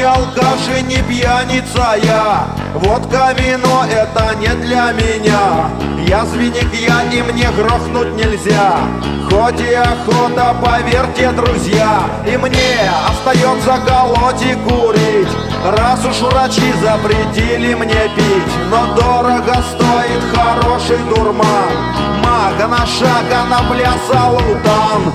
алкаш и не пьяница я. Водка, вино — это не для меня. Язвенник я, и мне грохнуть нельзя. Хоть и охота, поверьте, друзья, и мне остается колоть и курить. Раз уж врачи запретили мне пить, но дорого стоит хороший дурман. Мага на шаг, а на пляса лутан.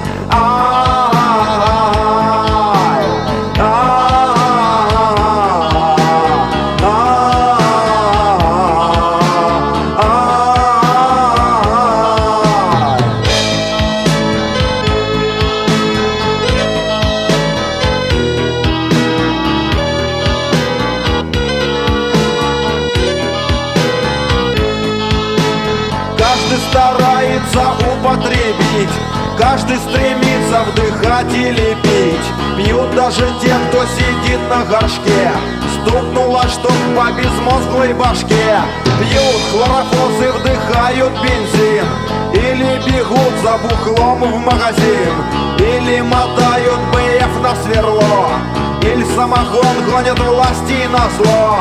Каждый старается употребить, каждый стремится вдыхать или пить. Пьют даже те, кто сидит на горшке. Стукнуло что по безмозглой башке. Пьют хлорофос и вдыхают бензин, или бегут за бухлом в магазин, или мотают БФ на сверло, или самогон гонят власти на зло.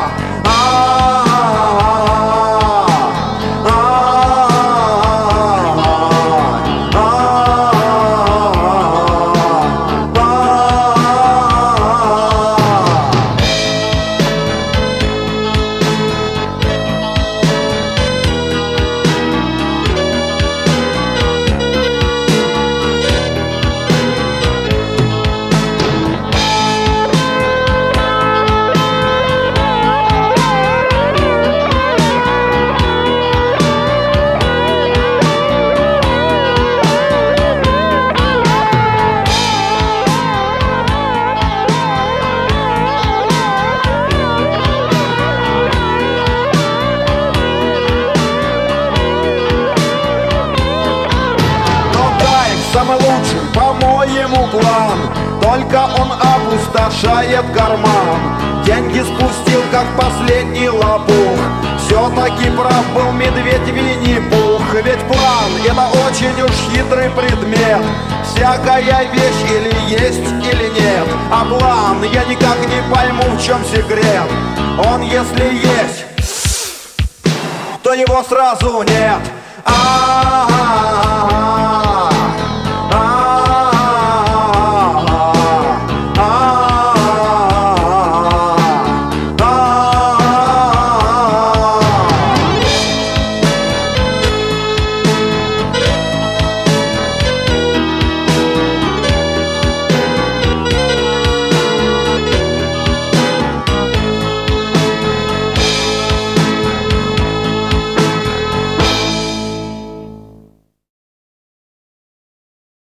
Самый лучший, по-моему, план, только он опустошает карман. Деньги спустил, как последний лопух. Все-таки прав был медведь Винни-Пух. Ведь план — это очень уж хитрый предмет. Всякая вещь или есть, или нет. А план, я никак не пойму, в чем секрет. Он, если есть, то его сразу нет.